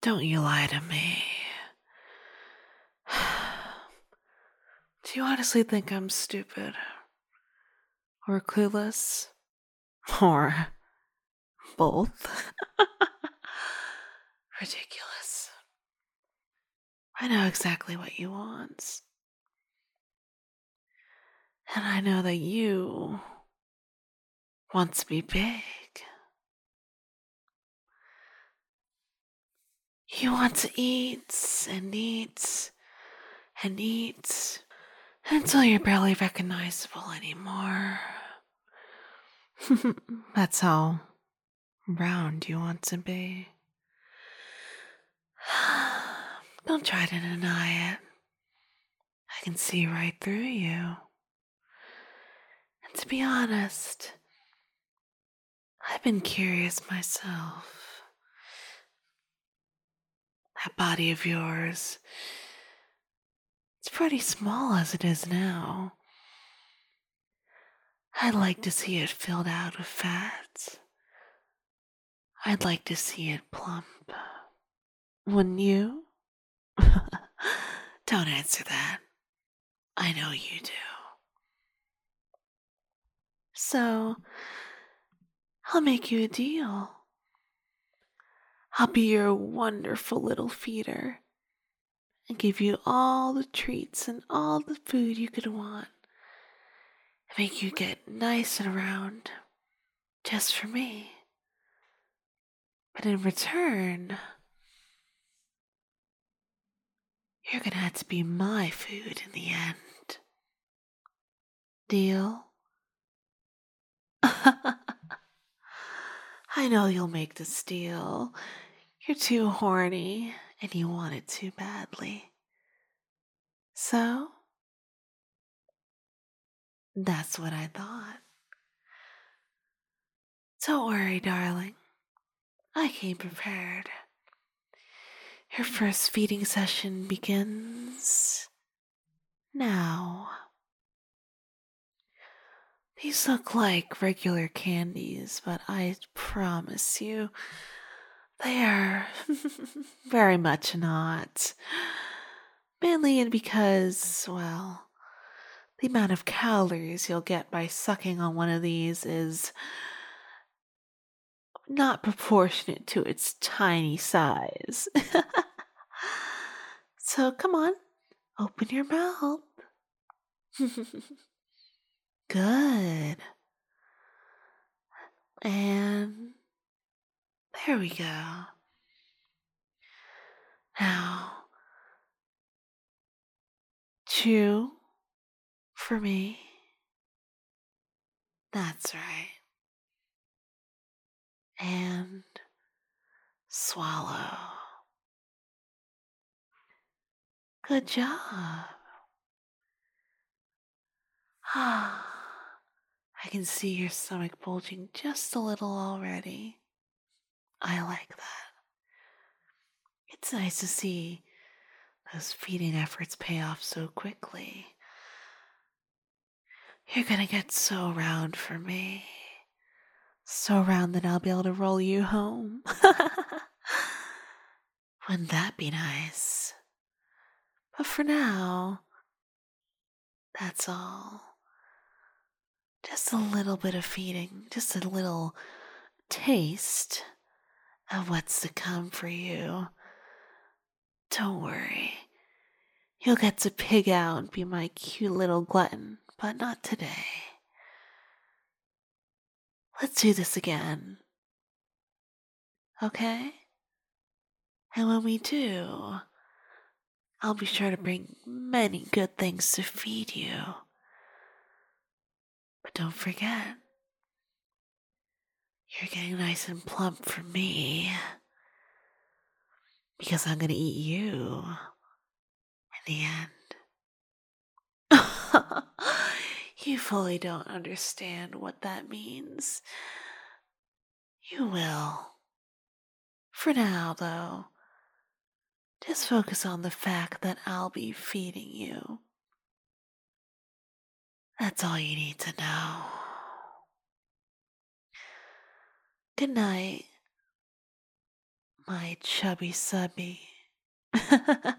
Don't you lie to me. Do you honestly think I'm stupid? Or clueless? Or both? Ridiculous. I know exactly what you want. And I know that you want to be big. You want to eat and eat and eat until you're barely recognizable anymore. That's how round you want to be. Don't try to deny it. I can see right through you. And to be honest, I've been curious myself. That body of yours, it's pretty small as it is now. I'd like to see it filled out with fat. I'd like to see it plump. Wouldn't you? Don't answer that. I know you do. So, I'll make you a deal. I'll be your wonderful little feeder and give you all the treats and all the food you could want and make you get nice and round just for me. But in return, you're gonna have to be my food in the end. Deal? I know you'll make this deal. You're too horny and you want it too badly. So, that's what I thought. Don't worry, darling. I came prepared. Your first feeding session begins now. These look like regular candies, but I promise you, they are very much not. Mainly because, well, the amount of calories you'll get by sucking on one of these is not proportionate to its tiny size. So come on, open your mouth. Good. And there we go. Now, chew for me. That's right. And swallow. Good job. Ah, I can see your stomach bulging just a little already. I like that. It's nice to see those feeding efforts pay off so quickly. You're gonna get so round for me. So round that I'll be able to roll you home. Wouldn't that be nice? But for now, that's all. Just a little bit of feeding, just a little taste of what's to come for you. Don't worry. You'll get to pig out and be my cute little glutton, but not today. Let's do this again. Okay? And when we do, I'll be sure to bring many good things to feed you. But don't forget, you're getting nice and plump for me. Because I'm gonna eat you in the end. You fully don't understand what that means. You will. For now, though, just focus on the fact that I'll be feeding you. That's all you need to know. Good night, my chubby subby.